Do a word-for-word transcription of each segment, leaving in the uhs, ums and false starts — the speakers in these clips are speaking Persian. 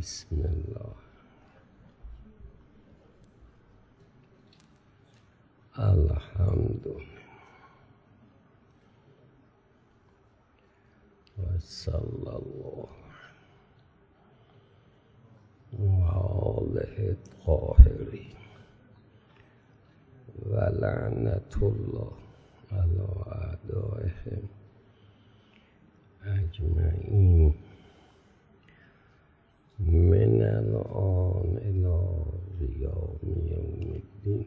بسم الله. الحمد و صلی الله و آله الطاهرین و لعنت الله علی اعدائهم اجمعین من الان الی قیام یوم الدین.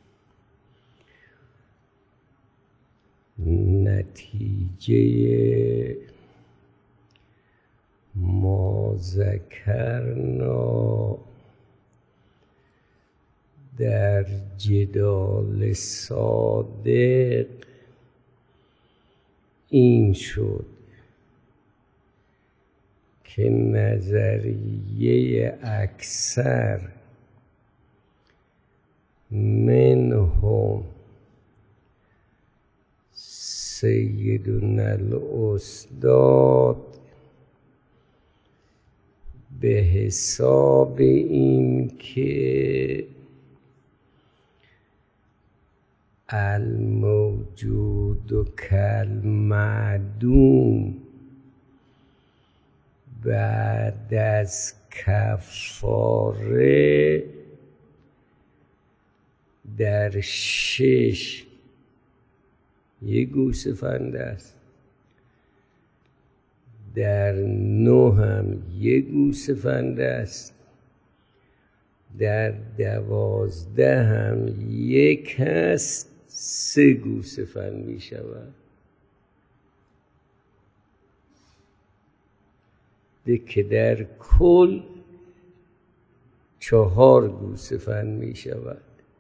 نتیجه ما ذکرنا در جدال صادق این شد که نظریه اکثر منهم سیدنا الاستاد به حساب این که الموجود و کالمعدوم بعد از کفاره در شش یک گوسفند است، در نه هم یک گوسفند است، در دوازده هم یک هست، سه گوسفند می شود. که در کل چهار گوسفند می شود.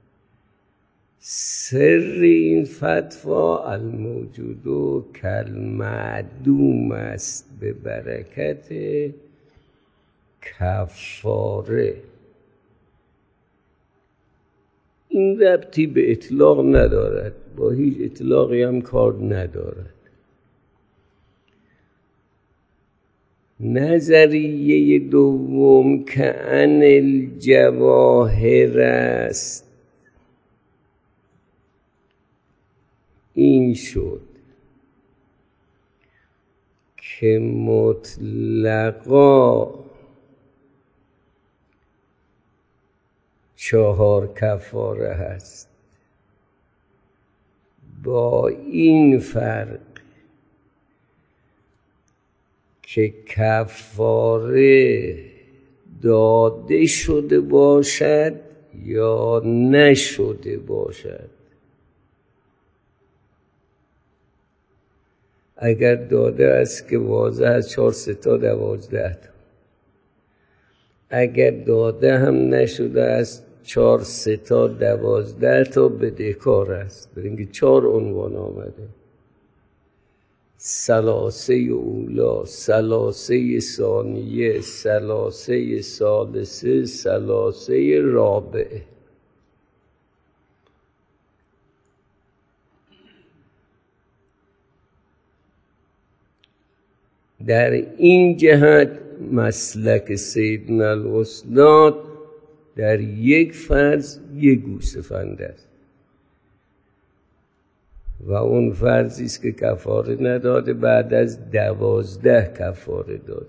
سر این فتوا الموجود و کالمعدوم است به برکت کفاره. این ربطی به اطلاق ندارد، با هیچ اطلاقی هم کار ندارد. نظریه دوم که ان الجواهر است این شد که مطلقا چهار کفاره هست، با این فرق که کفاره داده شده باشد یا نشده باشد. اگر داده است که واضح از چهار سه تا دوازده تا، اگر داده هم نشده است چهار سه تا دوازده تا بدهکار است. برای اینکه چهار عنوان آمده: ثلاثه اولا، ثلاثه ثانیه، ثلاثه ثالثه، ثلاثه رابعه. در این جهت مسلک سیدنا الاستاد در یک فرض یک گوسفند است و اون فرضی است که کفاره نداده، بعد از دوازده کفاره داده.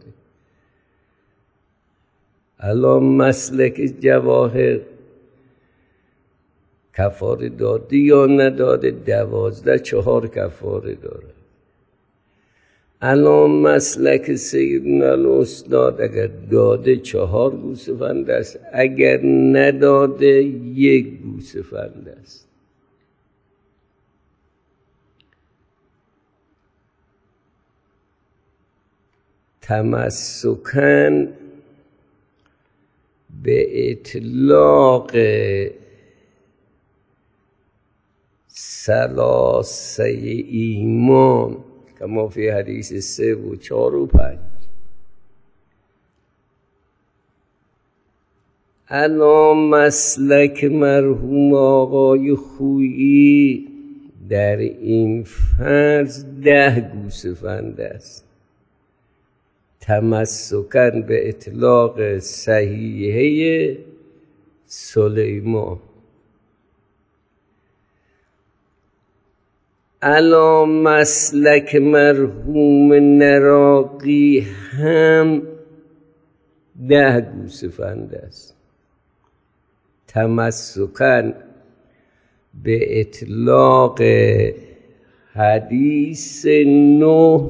الان مسلک جواهر کفاره داده یا نداده، دوازده چهار کفاره داره. الان مسلک سیدنا الاستاد اگر داده چهار گوسفند است، اگر نداده یک گوسفند است. تمسکاً به اطلاق ثلاثه ایمان کما فی حدیث سه و چار و پنج. الان مسلک مرحوم آقای خویی در این فرض ده گوسفند است. تمسکاً به اطلاق صحیحه سلیمان. علا مسلک مرحوم نراقی هم ده گوسفند است. تمسکاً به اطلاق حدیث نه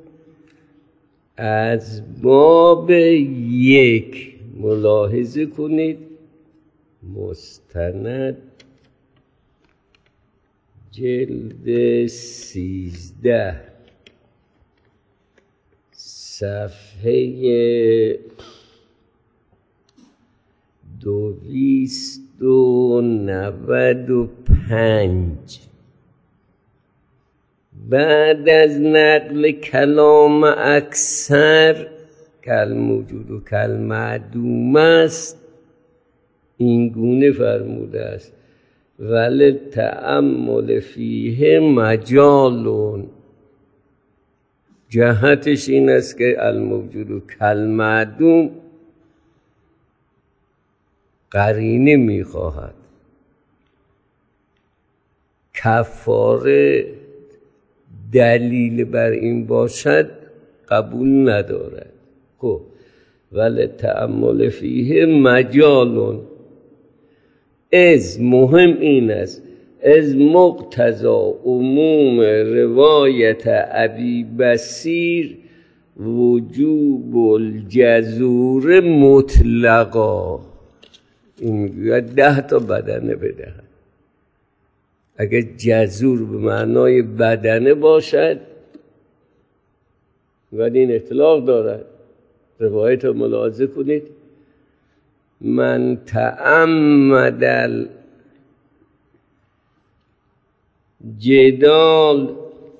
از باب یک ملاحظه کنید، مستند جلد سیزده صفحه دویست و نود و پنج. بعد از نقل کلام اکثر کل موجود و کل معدوم است این گونه فرموده است ولی تأمل فیه مجالون. جهتش این است که الموجود و کل معدوم قرینه میخواهد، کفاره دلیل بر این باشد قبول ندارد. خب ولی تأمل فیه مجالون، از مهم این است از مقتضا عموم روایت ابی بصیر وجوب الجزور مطلقا. این میگوید ده تا بدنه بدهد. اگر جزور به معنای بدنه باشد ولی این اطلاق دارد. روایت رو ملاحظه کنید. من تعمد الجدال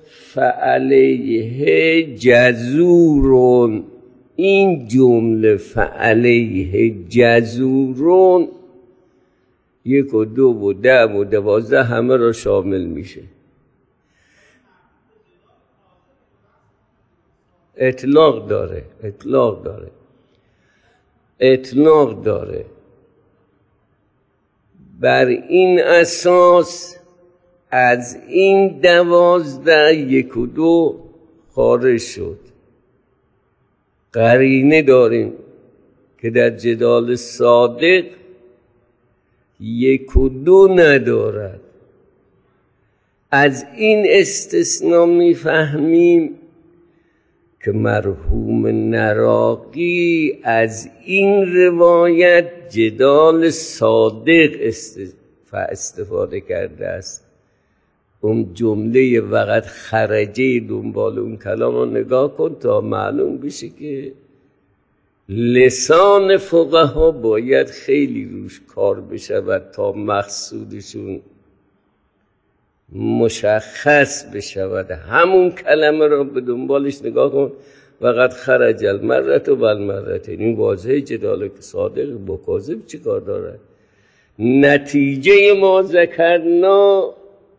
فعلیه جزورون. این جمله فعلیه جزورون یک و دو و ده و دوازده همه را شامل میشه. اطلاق داره اطلاق داره اطلاق داره بر این اساس از این دوازده یک و دو خارج شد. قرینه داریم که در جدال صادق یک و دو ندارد. از این استثناء میفهمیم که مرحوم نراقی از این روایت جدال صادق استفاده کرده است. اون جمله وقت خرجه دنبال اون کلام رو نگاه کن تا معلوم بشه که لسان فقها باید خیلی روش کار بشود تا مقصودشون مشخص بشود. همون کلمه را به دنبالش نگاه کن وقت خرج المرت و بالمرت. این واضحه جدال صادق با کاذب چی کار دارد؟ نتیجه ما ذکرنا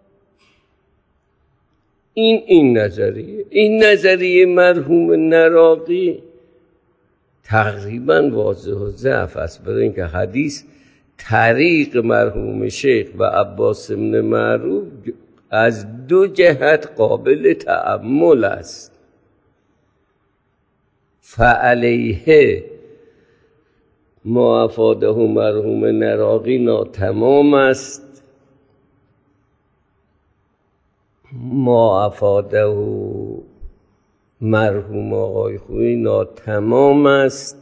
این این نظریه این نظریه مرحوم نراقی تقریبا واضح و ضعف است، برای اینکه حدیث طریق مرحوم شیخ و عباس بن معروف از دو جهت قابل تأمل است. فعلیه ما افاده مرحوم نراقی ناتمام است، ما افاده مرحوم آقای خویی ناتمام است،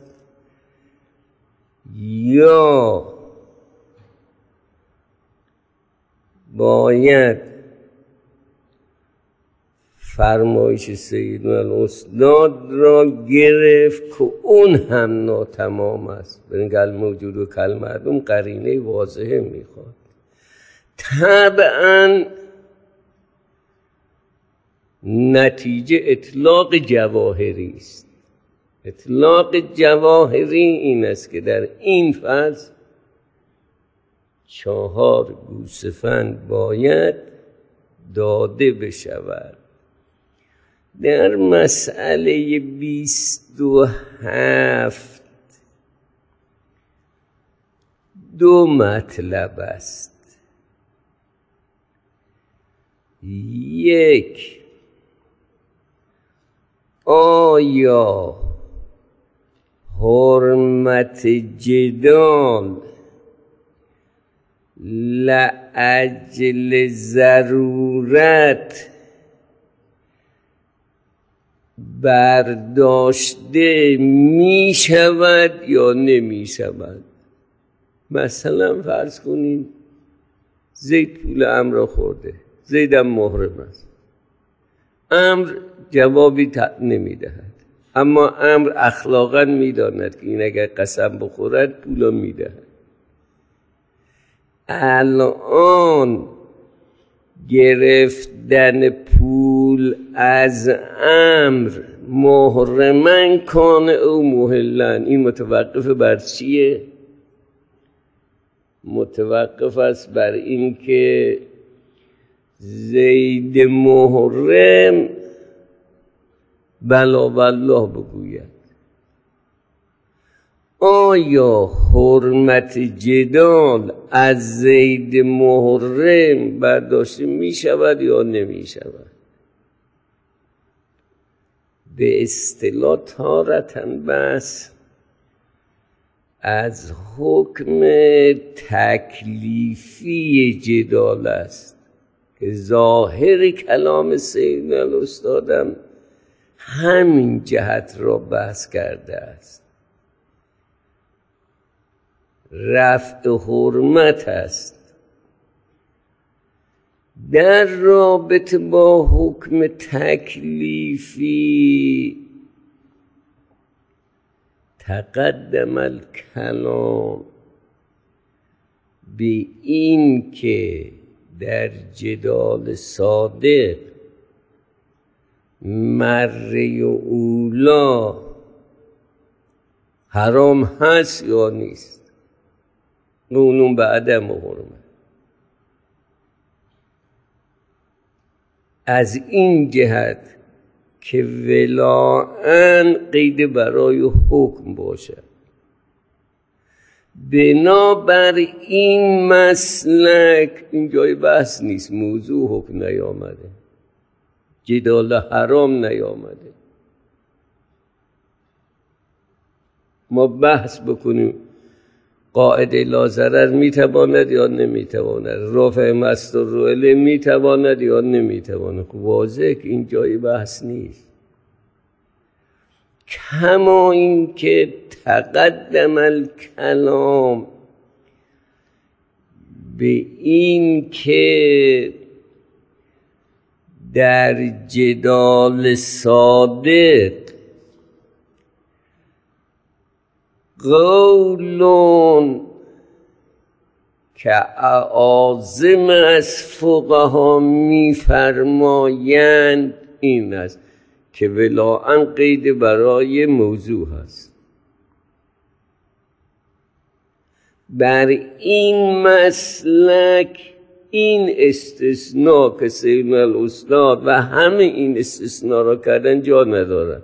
یا باید فرمایش سیدنا الاستاد را گرفت که اون هم ناتمام است. برای کل موجود و کل معدوم قرینه واضحه میخواد. طبعا نتیجه اطلاق جواهری است. اطلاق جواهری این است که در این فصل چهار گوسفند باید داده بشود. در مسئله بیست و هفت دو مطلب است. یک، آیا حرمت جدال لاجل ضرورت برداشته می شود یا نمی شود؟ مثلا فرض کنید زید پول عمرو را خورده، زیدم محرم است، عمرو جوابی نمی دهد، اما عمرو اخلاقا می داند که این اگر قسم بخورد پول می دهد. الان گرفتن پول از عمرو محرمن کان او محلن، این متوقف بر چیه؟ متوقف است بر این که زید محرم بلا والله بگوید. آیا حرمت جدال از زید محرم برداشته می شود یا نمی شود؟ به اصطلاح تارةً بس از حکم تکلیفی جدال است که ظاهر کلام سیدنا الاستادم همین جهت را بحث کرده است. رفع حرمت است. در رابطه با حکم تکلیفی تقدم الکلام به این که در جدال صادق مره اولا حرام هست یا نیست؟ قولون به عدم حرمت. از این جهت که ولاءً قید برای حکم باشد. بنابر این مسلک این جای بحث نیست، موضوع حکم نیامده، جدال حرام نیامده. ما بحث بکنیم قاعده لا ضرر میتواند یا نمیتواند، رفع مستضر میتواند یا نمیتواند. واضح که این جای بحث نیست. کما این که تقدم الکلام به این که در جدال صادق قولون که اعاظم از فقها میفرمایند این است که ولاءً قید برای موضوع هست. بر این مسلک این استثناء که سیدنا الاستاد و همه این استثناء را کردن جا ندارد.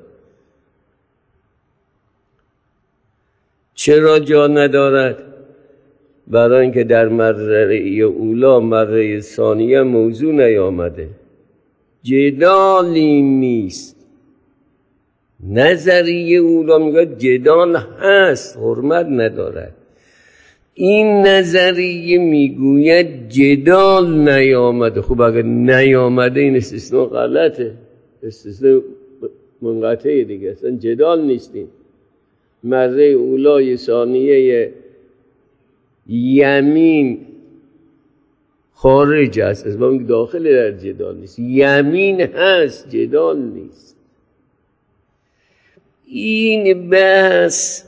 چرا جا ندارد؟ برای اینکه در مره اولا مره ثانیه موضوع نیامده، جدالی نیست. نظریه اولا میگه جدال هست، حرمت ندارد. این نظریه میگوید جدال نیامده. خب اگر نیامده این استثناء غلطه، استثناء منقطعه دیگه، اصلا جدال نیستیم. مره اولای ثانیه یمین خارج است، از با داخل در جدال نیست. یمین هست، جدال نیست. این بحث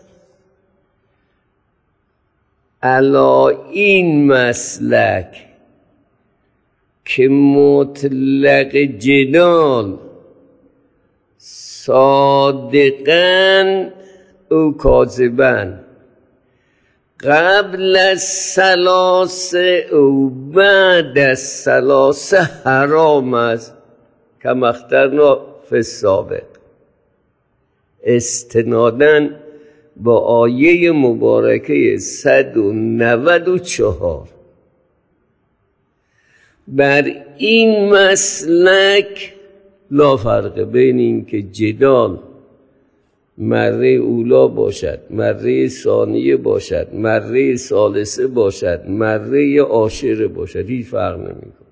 علا این مسلک که مطلق جدال صادقاً او کاذباً قبل از ثلاثه او بعد از ثلاثه حرام است. کما اخترنا فی فی السابق، استناداً با آیه مبارکه صد و نود و چهار بر این مسلک لا فرق بین این که جدال مره اولا باشد، مره ثانیه باشد، مره ثالثه باشد، مره عاشره باشد، هیچ فرق نمیکنه.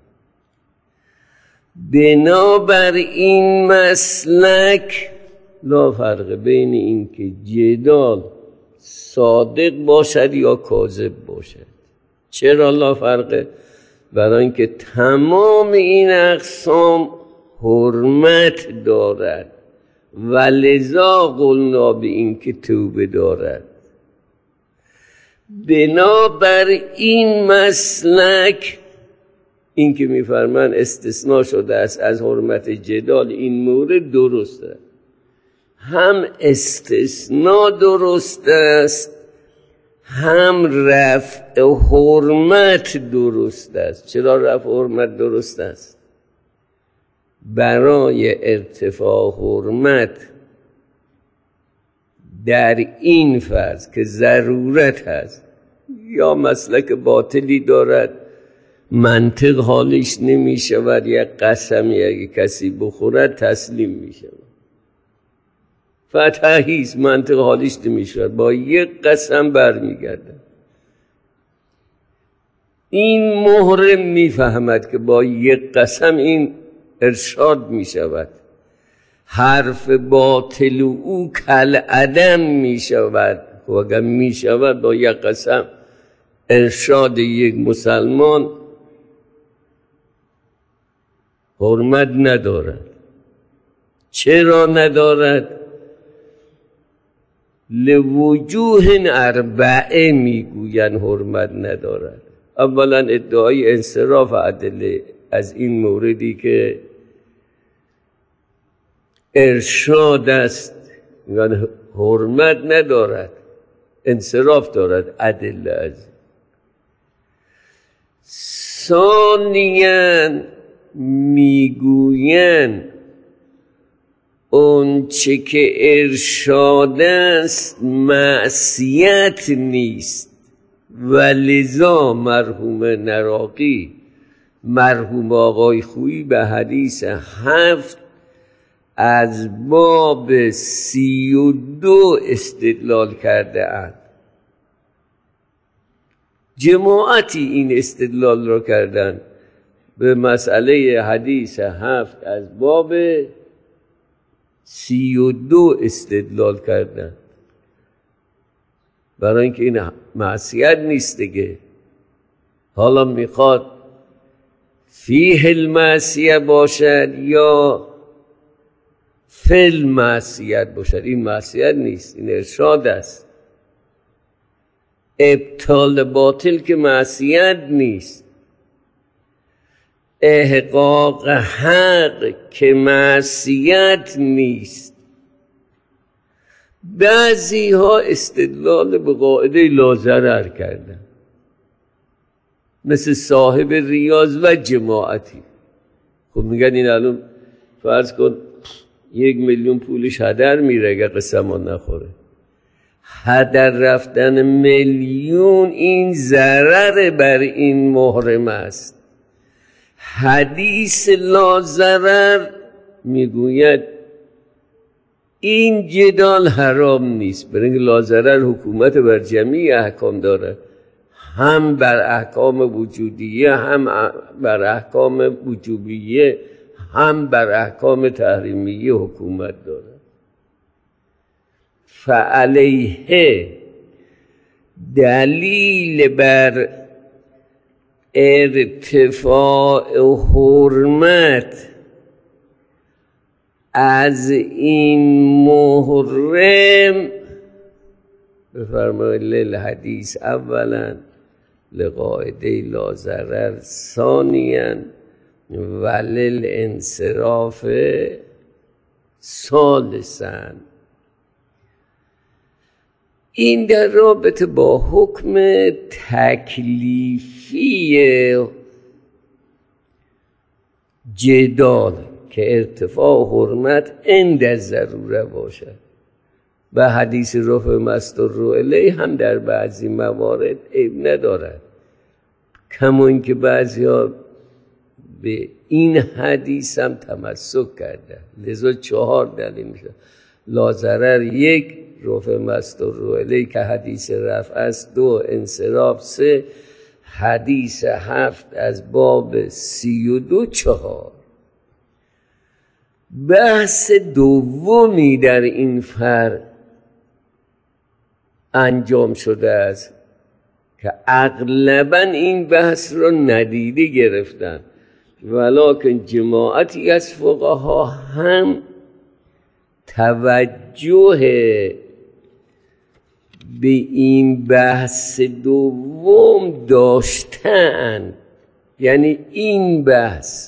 بنابر این مسلک لا فرق بین این که جدال صادق باشد یا کاذب باشد. چرا لا فرقه؟ برای اینکه تمام این اقسام حرمت دارد و لذا قلنا به این که توبه دارد. بنابر این مسلک این که میفرمان استثناء شده است از حرمت جدال، این مورد درسته، هم استثناء درست است هم رفع حرمت درست است. چرا رفع حرمت درست است؟ برای ارتفاع حرمت در این فرض که ضرورت هست یا مسلک باطلی دارد، منطق حالش نمی شود، یک قسمی اگه کسی بخورد تسلیم می شود، فتحیست، منطق حالش نمی شود، با یک قسم برمی گردد. این محرم می فهمد که با یک قسم این ارشاد می شود، حرف باطل او کل عدم می شود. و اگر می شود با یک قسم ارشاد یک مسلمان حرمت ندارد. چرا ندارد؟ لوجوه اربعه میگوین حرمت ندارد. اولا ادعای انصراف ادله از این موردی که ارشاد است، یعنی حرمت ندارد، انصراف دارد ادله از. ثانیاً میگوین اون چه که ارشاد است معصیت نیست و لذا مرحوم نراقی، مرحوم آقای خویی به حدیث هفت از باب سی و دو استدلال کرده اند. جماعتی این استدلال را کردند به مسئله حدیث هفت از باب سی و دو استدلال کردن، برای اینکه این معصیت نیست دیگه. حالا میخواد فیه المعصیه باشد یا فی المعصیت باشد، این معصیت نیست، این ارشاد است. ابطال باطل که معصیت نیست، احقاق حق که معصیت نیست. بعضی ها استدلال به قاعده لا ضرر کردن، مثل صاحب ریاض و جماعتی. خب میگن این الان فرض کن یک میلیون پولش هدر میره اگر قسم نخوره. هدر رفتن میلیون این ضرر بر این محرم است. حدیث لا ضرر میگوید این جدال حرام نیست، برای اینکه لا ضرر حکومت بر جمعی احکام داره، هم بر احکام وجودیه، هم بر احکام وجوبیه، هم بر احکام تحریمیه حکومت داره. فعلیه دلیل بر ارتفاع حرمت از این محرم بفرمایید للحدیث اولا، لقاعده لا ضرر ثانیا، و للانصراف ثالثا. این در رابطه با حکم تکلیفی جدال که ارتفاع حرمت عند ضروره باشد و حدیث رفع مستور الیه هم در بعضی موارد عیب ندارد، کما اینکه بعضی ها به این حدیث هم تمسک کرده. لذا چهار دلیل میشه. لا یک، رفع مستور الیه که حدیث رفع است. دو، انصراف. سه، حدیث هفت از باب سی و دو. چهار، بحث دومی در این فرق انجام شده است که اغلبا این بحث را ندیده گرفتن، ولکن جماعتی از فقها هم توجه به این بحث دوم داشتن. یعنی این بحث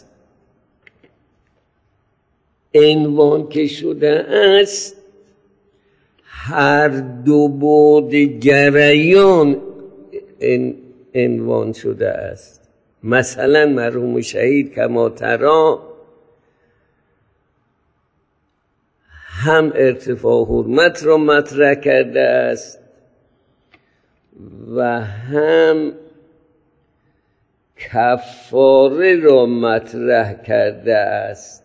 عنوان که شده است هر دو بعد جریان عنوان شده است. مثلا مرحوم شهید کما ترا هم ارتفاع حرمت را مطرح کرده است و هم کفاره را مطرح کرده است.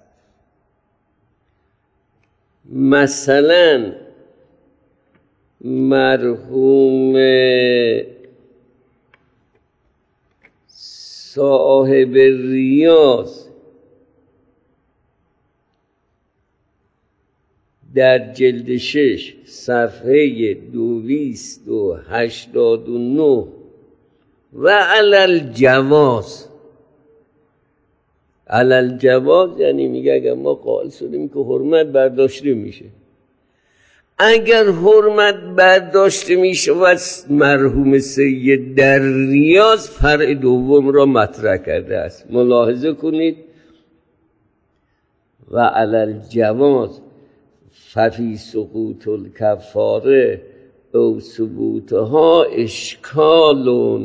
مثلا مرحوم صاحب ریاض در جلد شش صفحه دویست و هشتاد و نه و علل جواز، علل جواز یعنی میگه اگر ما قائل شدیم که حرمت برداشته میشه، اگر حرمت برداشته میشه و مرحوم سید در ریاض فرع دوم را مطرح کرده است. ملاحظه کنید. و علل جواز ففی سقوط الکفاره او ثبوتها اشکالون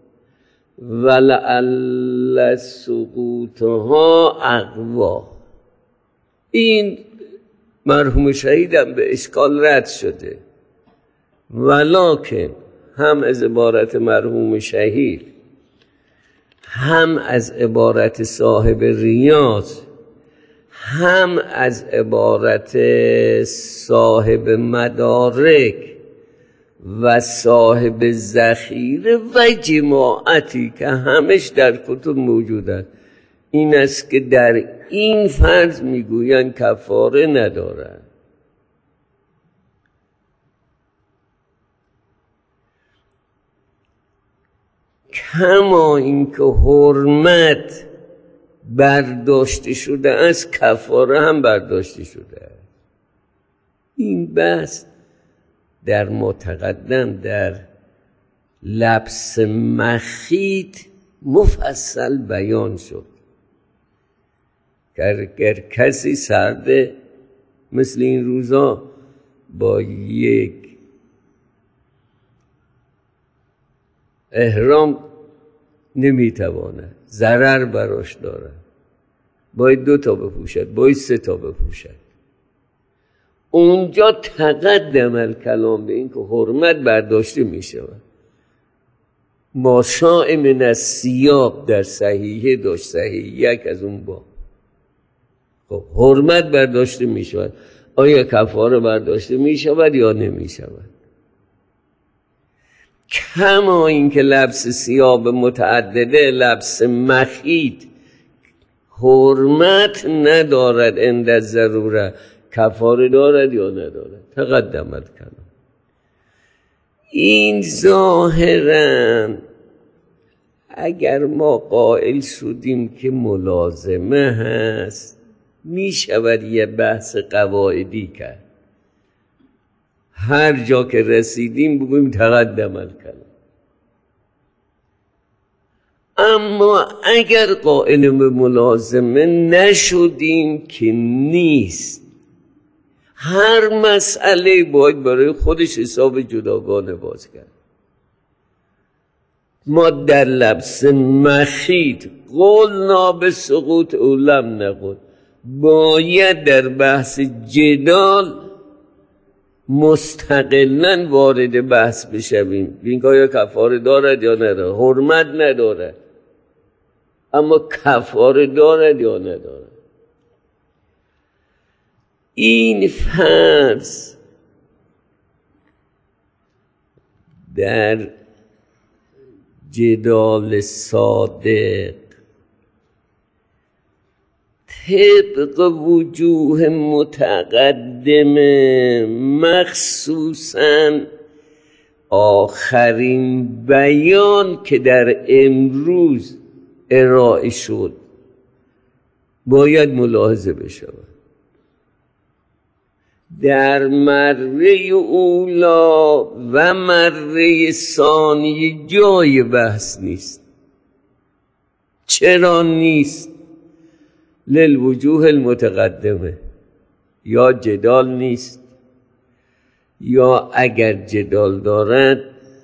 ولعل سقوطها اقوا. این مرحوم شهیدم به اشکال رد شده، ولکن هم از عبارت مرحوم شهید هم از عبارت صاحب ریاض هم از عبارت صاحب مدارک و صاحب ذخیره و جماعتی که همش در کتب موجودند این است که در این فرض میگویند کفاره ندارد. کما اینکه حرمت برداشته شده است کفاره هم برداشته شده است. این بحث در متقدم در لبس مخیط مفصل بیان شد که اگر کسی سرده مثل این روزا با یک احرام نمیتواند، ضرر براش داره، باید دو تا بپوشد، باید سه تا بپوشد. اونجا تقدم الکلام به این که حرمت برداشته می شود. ما شاء من الثیاب در صحیحه داشت، صحیح یک از اون با خب حرمت برداشته می شود، آیا کفاره برداشته می شود یا نمی شود؟ کما این که لبس ثیاب متعدده، لبس مخیط حرمت ندارد عند ضروره، کفاره دارد یا ندارد؟ تقدمت کنم. این ظاهرا اگر ما قائل شدیم که ملازمه هست می شود یه بحث قواعدی کرد، هر جا که رسیدیم بگویم تقدمت کنم. اما اگر قائل به ملازمه نشدیم که نیست، هر مسئله باید برای خودش حساب جداگانه باز کرد. ما در لبس مخیط قلنا به سقوط او لم نقل، باید در بحث جدال مستقلاً وارد بحث بشویم این که آیا کفاره دارد یا ندارد. حرمت ندارد اما کفاره دارد یا ندارد. این فرض در جدال صادق طبق وجوه متقدمه، مخصوصاً آخرین بیان که در امروز ارائه شد، باید ملاحظه بشود. در مره اولا و مره ثانی جای بحث نیست. چرا نیست؟ للوجوه المتقدمه، یا جدال نیست، یا اگر جدال دارد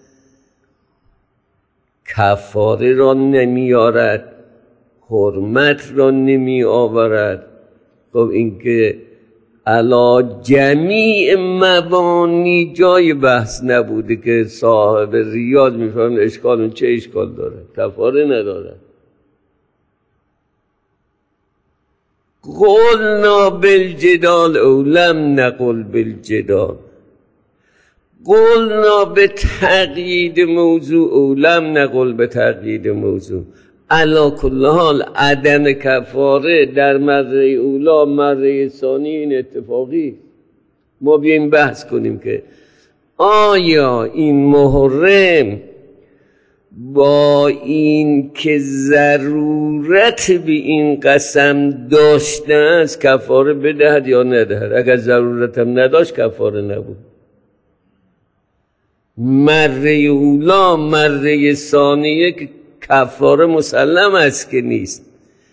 کفاره را نمی آورد، حرمت را نمی آورد. خب این که علا جمیع مبانی جای بحث نبوده که صاحب ریاض میفهمن اشکال. چه اشکال داره؟ کفاره نداره. قلنا بالجدال او لم نقل بالجدال، قلنا به تقیید موضوع او لم نقل به تقیید موضوع. علا کل حال عدم کفاره در مره اولا مره ثانی این اتفاقی. ما بیاییم بحث کنیم که آیا این محرم با این که ضرورت به این قسم داشته است کفاره بدهد یا ندهد؟ اگر ضرورت هم نداشت کفاره نبود. مره اولا مره ثانیه که کفاره مسلم است که نیست.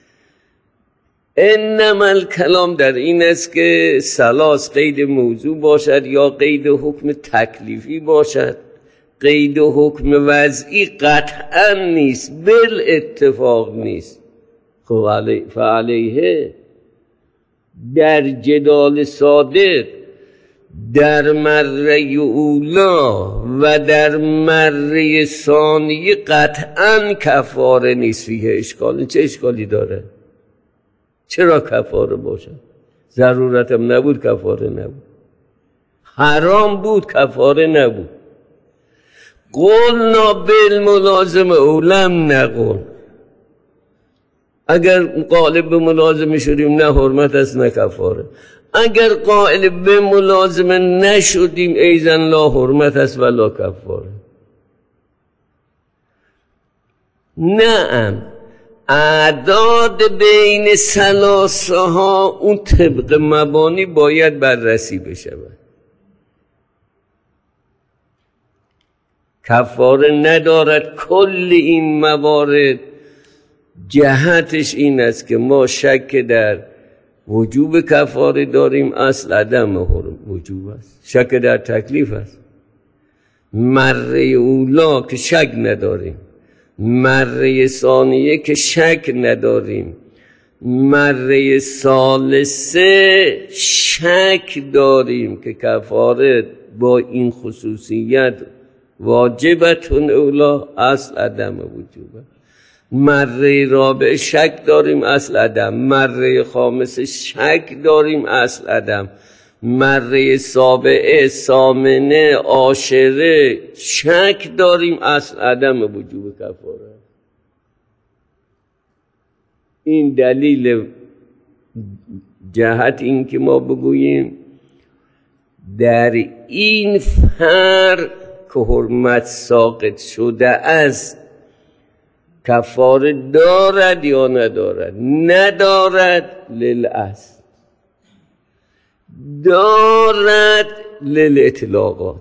انما الکلام در این است که ثلاث قید موضوع باشد یا قید حکم تکلیفی باشد. قید حکم وضعی قطعا نیست، بل اتفاق نیست. خب فعلیه در جدال صادق در مره اولا و در مره ثانی قطعا کفاره نیست. فیه اشکال. چه اشکالی داره؟ چرا کفاره باشه؟ ضرورتم نبود کفاره نبود، حرام بود کفاره نبود. قلنا بالملازمه او لم نقل. اگر قالب به ملازمه شدیم نه حرمت است نه کفاره. اگر قائل به ملازمه نشدیم ایزن لا حرمت است ولا کفاره. نعم اعداد بین ثلاثه ها اون طبق مبانی باید بررسی بشود. کفاره ندارد. کل این موارد جهتش این است که ما شک در وجوب کفاره داریم، اصل عدم وجوب است. شک در تکلیف است. مره اولا که شک نداریم، مره ثانیه که شک نداریم، مره ثالثه شک داریم که کفاره با این خصوصیت واجبتون اولا، اصل عدم وجوب. مره رابع شک داریم، اصل عدم. مره خامسه شک داریم، اصل عدم. مره سابعه، ثامنه، عاشره شک داریم، اصل عدم وجوب کفاره. این دلیل جهت این که ما بگوییم در این فرق که حرمت ساقط شده است کفاره دارد یا ندارد؟ ندارد للاصل، دارد للاطلاقات.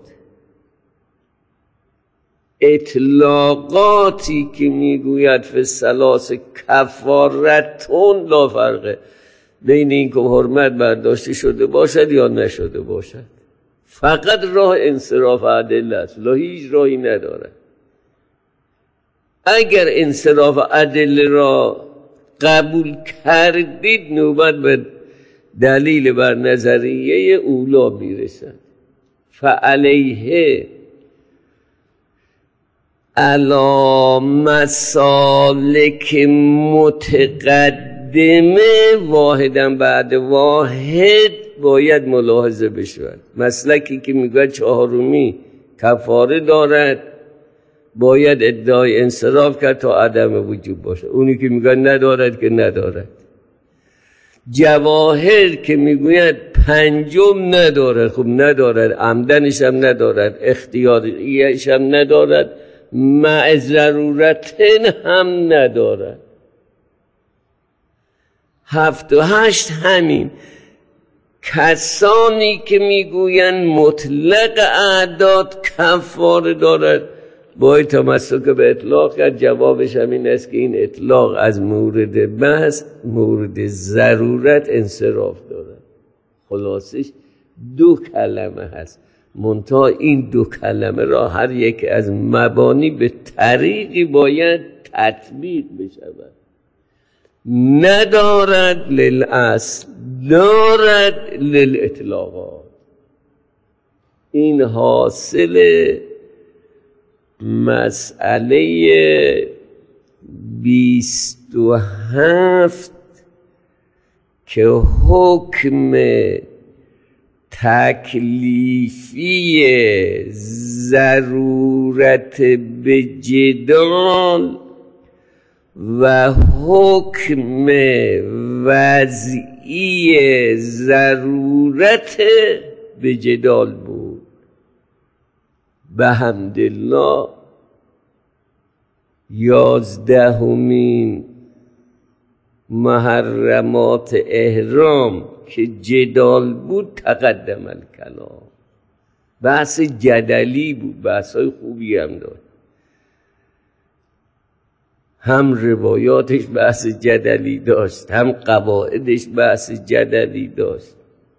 اطلاقاتی که میگوید فی الثلاث کفارتون لا فرقه بین این که حرمت برداشته شده باشد یا نشده باشد. فقط راه انصراف ادله است، لا هیچ راهی ندارد. اگر انصراف ادله را قبول کردید نوبت به دلیل بر نظریه اولا میرسد. فعلیه علی مسالک متقدمه واحدن بعد واحد باید ملاحظه بشود. مسلکی که میگه چهارمی کفاره دارد باید ادعای انصراف کرد تا عدم وجود باشه. اونی که میگه ندارد که ندارد. جواهر که میگوید پنجم ندارد، خب ندارد، عمدنش هم ندارد، اختیاریش هم ندارد، مع ضرورتن هم ندارد. هفت و هشت همین. کسانی که میگویند مطلق اعداد کفاره دارد باید تمسک به اطلاق کرد. جوابش همین است که این اطلاق از مورد بحث مورد ضرورت انصراف دارد. خلاصش دو کلمه هست، منتها این دو کلمه را هر یک از مبانی به طریقی باید تطبیق بشود. ندارد للاصل، دارد للاطلاقات. این حاصل مسئله بیست و هفت که حکم تکلیفی ضرورت به جدال و حکم وضعی ضرورت به جدال بود. بحمدالله یازدهمین محرمات احرام که جدال بود تقدم الکلام. بحث جدلی بود، بحثای خوبی هم داشت، هم روایاتش بحث جدلی داشت، هم قواعدش بحث جدلی داشت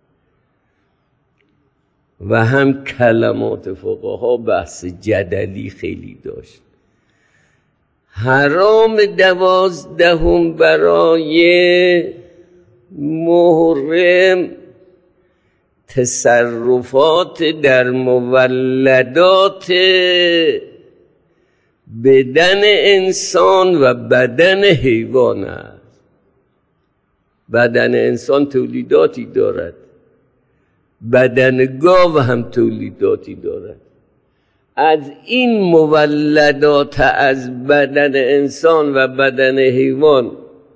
و هم کلمات فقها بحث جدلی خیلی داشت. حرام دوازدهم برای محرم تصرفات در مولدات بدن انسان و بدن حیوان است. بدن انسان تولیداتی دارد، بدن گاو هم تولیداتی دارد. از این مولدات از بدن انسان و بدن حیوان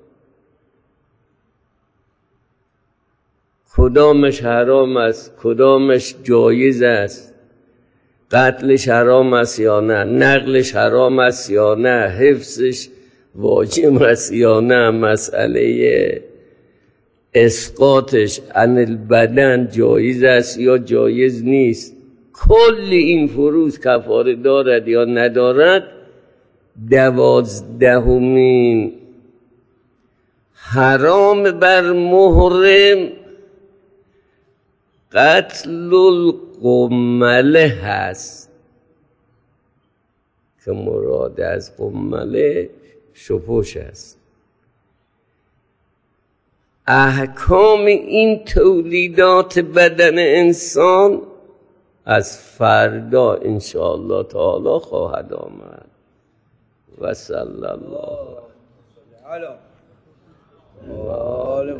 کدامش حرام است، کدامش جایز است؟ قتلش حرام است یا نه؟ نقلش حرام است یا نه؟ حفظش واجب است یا نه؟ مسئله اسقاطش عن البدن جایز است یا جایز نیست؟ کل این فروض کفاره دارد یا ندارد؟ دوازدهمین حرام بر محرم قتل القمله هست که مراد از قمله شپوش است. احکام این تولیدات بدن انسان از فردا انشاءالله تعالی خواهد آمد. و صلی الله علیه